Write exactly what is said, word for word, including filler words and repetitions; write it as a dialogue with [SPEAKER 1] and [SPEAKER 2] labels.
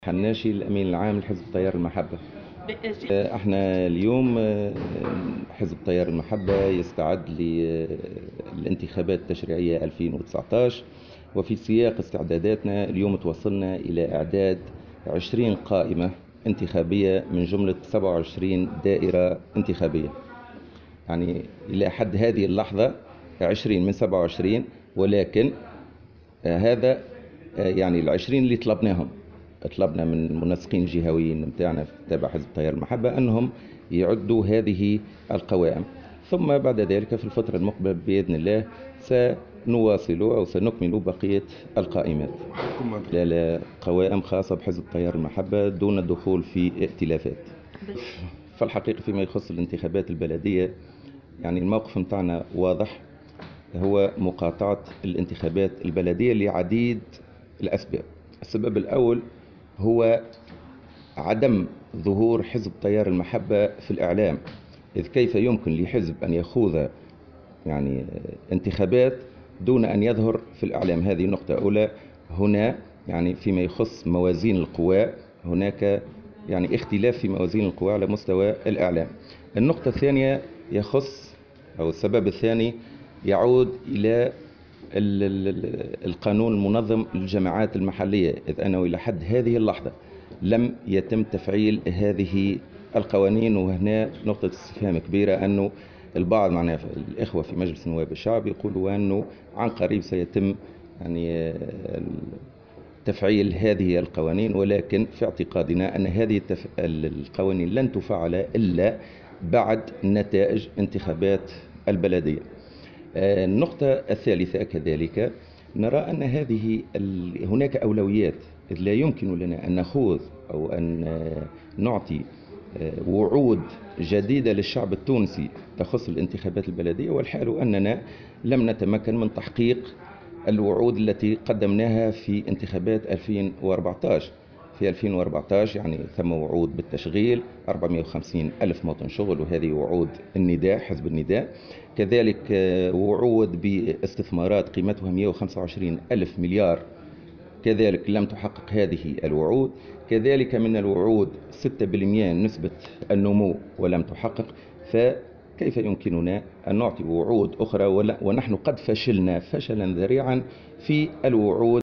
[SPEAKER 1] حناشي الأمين العام لحزب تيار المحبة. احنا اليوم حزب تيار المحبة يستعد للانتخابات التشريعية ألفين وتسعة عشر، وفي سياق استعداداتنا اليوم توصلنا إلى إعداد عشرين قائمة انتخابية من جملة سبعة وعشرين دائرة انتخابية. يعني إلى حد هذه اللحظة عشرين من سبعة وعشرين، ولكن هذا يعني العشرين اللي طلبناهم طلبنا من المنسقين الجهويين متاعنا في تابع حزب تيار المحبة أنهم يعدوا هذه القوائم، ثم بعد ذلك في الفترة المقبلة بإذن الله سنواصل أو سنكمل بقية القائمات لا قوائم خاصة بحزب تيار المحبة دون الدخول في ائتلافات. فالحقيقة فيما يخص الانتخابات البلدية يعني الموقف متاعنا واضح، هو مقاطعة الانتخابات البلدية لعديد الأسباب. السبب الأول هو عدم ظهور حزب تيار المحبة في الإعلام، إذ كيف يمكن لحزب أن يخوض يعني انتخابات دون أن يظهر في الإعلام؟ هذه نقطة أولى. هنا يعني فيما يخص موازين القوى هناك يعني اختلاف في موازين القوى على مستوى الإعلام. النقطة الثانية يخص أو السبب الثاني يعود إلى القانون المنظم للجماعات المحلية، إذ أنه إلى حد هذه اللحظة لم يتم تفعيل هذه القوانين. وهنا نقطة استفهام كبيرة، أنه البعض معنا الإخوة في مجلس نواب الشعب يقولوا أنه عن قريب سيتم يعني تفعيل هذه القوانين، ولكن في اعتقادنا أن هذه القوانين لن تفعل إلا بعد نتائج انتخابات البلدية. النقطة الثالثة كذلك نرى أن هذه هناك أولويات، إذ لا يمكن لنا أن نخوض أو أن نعطي وعود جديدة للشعب التونسي تخص الانتخابات البلدية، والحال أننا لم نتمكن من تحقيق الوعود التي قدمناها في انتخابات ألفين وأربعة عشر. في ألفين وأربعة عشر يعني ثم وعود بالتشغيل أربعمئة وخمسين ألف موطن شغل، وهذه وعود النداء حزب النداء. كذلك وعود باستثمارات قيمتها مئة وخمسة وعشرين ألف مليار، كذلك لم تحقق هذه الوعود. كذلك من الوعود ستة بالمئة نسبة النمو ولم تحقق. فكيف يمكننا أن نعطي وعود أخرى ونحن قد فشلنا فشلا ذريعا في الوعود